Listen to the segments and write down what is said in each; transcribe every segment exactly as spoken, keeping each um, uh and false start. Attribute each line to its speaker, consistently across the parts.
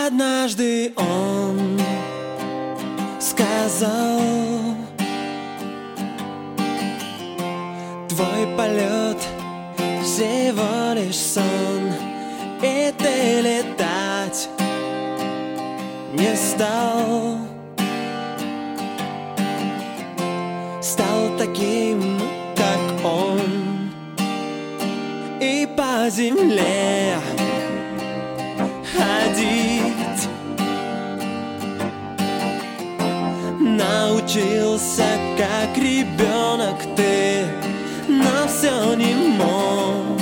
Speaker 1: Однажды он сказал: твой полет всего лишь сон, и ты летать не стал. Стал таким, как он, и по земле ходить научился, как ребенок ты, но все не мог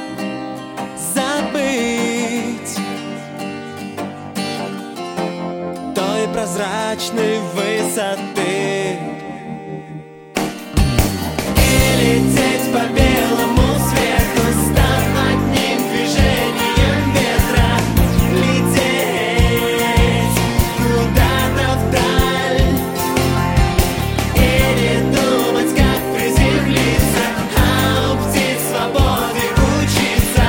Speaker 1: забыть той прозрачной высоты. И лететь по белому свету, став одним движением ветра, лететь куда-то вдаль и не думать, как приземлиться, а у птиц свободы учиться,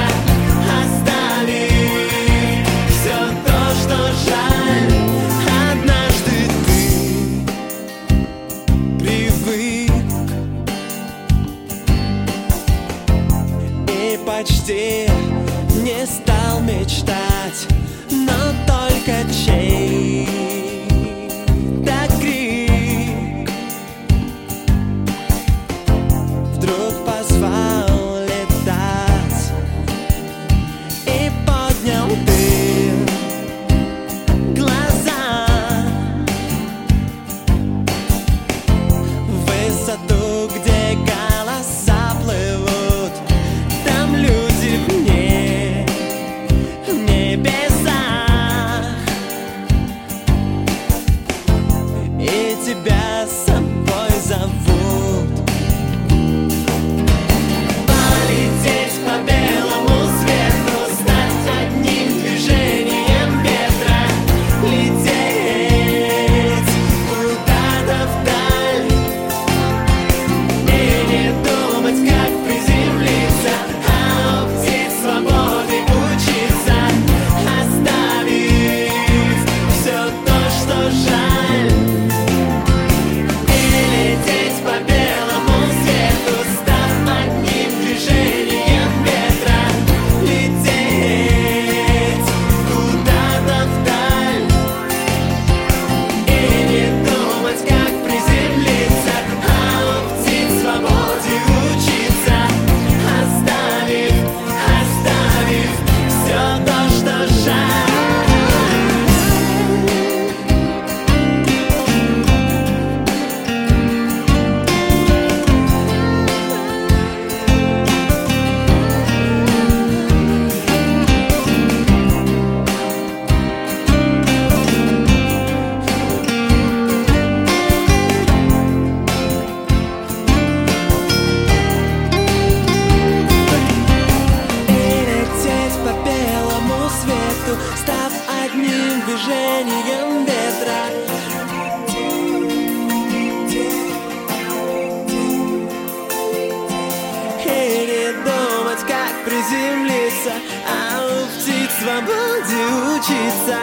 Speaker 1: оставив все то, что жаль. Однажды ты привык и почти не стал мечтать, но только чей-то крик вдруг позвал летать, и поднял ты глаза в высоту, где голоса плывут. Там люди вне, в небесах, и тебя с собой зовут. Полететь по белому свету, стать одним движением ветра, лететь куда-то вдаль и не думать, как приземлиться, а у птиц свободы учиться, оставив все то, что жаль. И лететь по белому свету, став одним движением ветра, лететь куда-то вдаль и не думать, как приземлиться, а у птиц свободе учиться, оставив, оставив все то, что жаль. И лететь по белому свету, став одним движением ветра. И не думать, как приземлиться, а у птиц свободе учиться.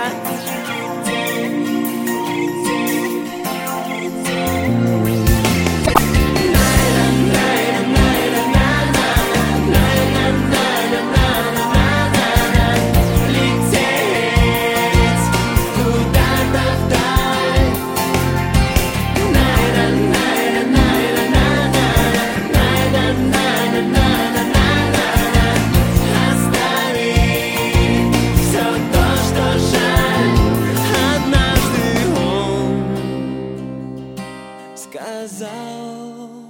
Speaker 1: Лететь куда-то вдаль, оставив все то, что жаль. Однажды он сказал: